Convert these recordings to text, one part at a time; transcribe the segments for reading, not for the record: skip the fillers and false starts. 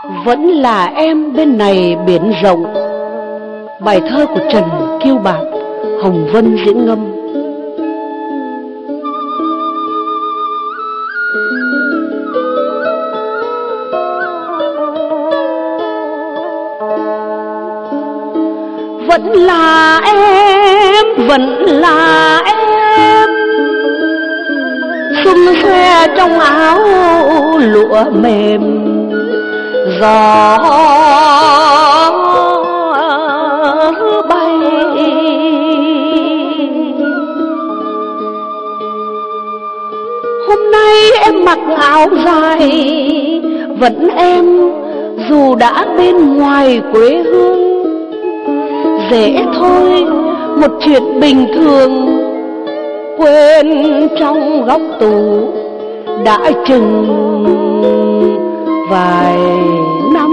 Vẫn là em bên này biển rộng. Bài thơ của Trần Kiêu Bạc, Hồng Vân diễn ngâm. Vẫn là em, vẫn là em, xum xoe trong áo lụa mềm, gió bay. Hôm nay em mặc áo dài, vẫn em dù đã bên ngoài quê hương. Dễ thôi, một chuyện bình thường, quên trong góc tủ đã chừng vài năm.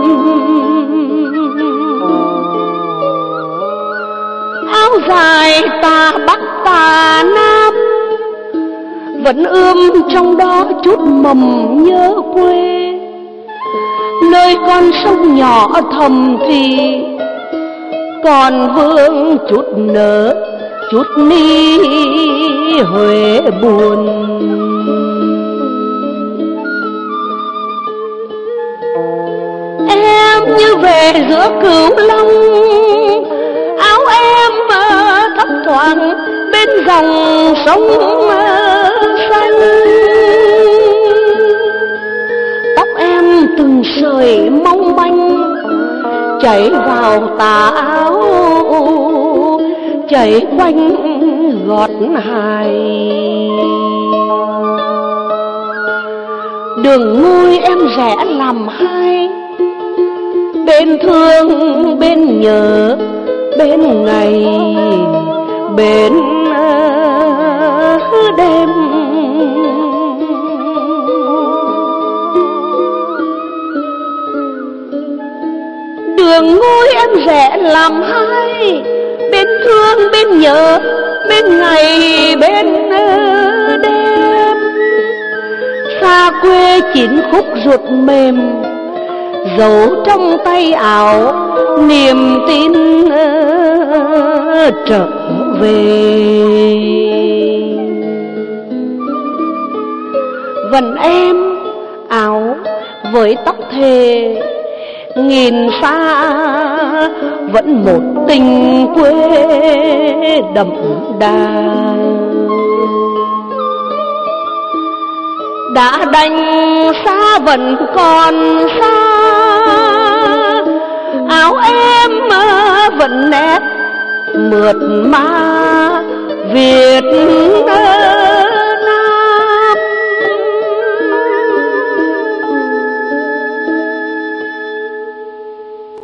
Áo dài ta Bắc ta Nam, vẫn ươm trong đó chút mầm nhớ quê. Nơi con sông nhỏ thầm thì còn vương chút nở, chút mi Huế buồn. Em như về giữa Cửu Long, áo em thấp thoáng bên dòng sông xanh. Tóc em từng sợi mong manh chảy vào tà áo, chảy quanh gót hài. Đường ngôi em rẽ làm hai, bên thương bên nhớ, bên ngày bên đêm. Đường ngôi em rẽ làm hai, bên thương bên nhớ, bên ngày bên đêm. Xa quê chín khúc ruột mềm, giấu trong tay áo niềm tin trở về. Vẫn em áo với tóc thề, nghìn xa vẫn một tình quê đậm đà. Đã đành xa vẫn còn xa, áo em vẫn nét mượt mà Việt Nam.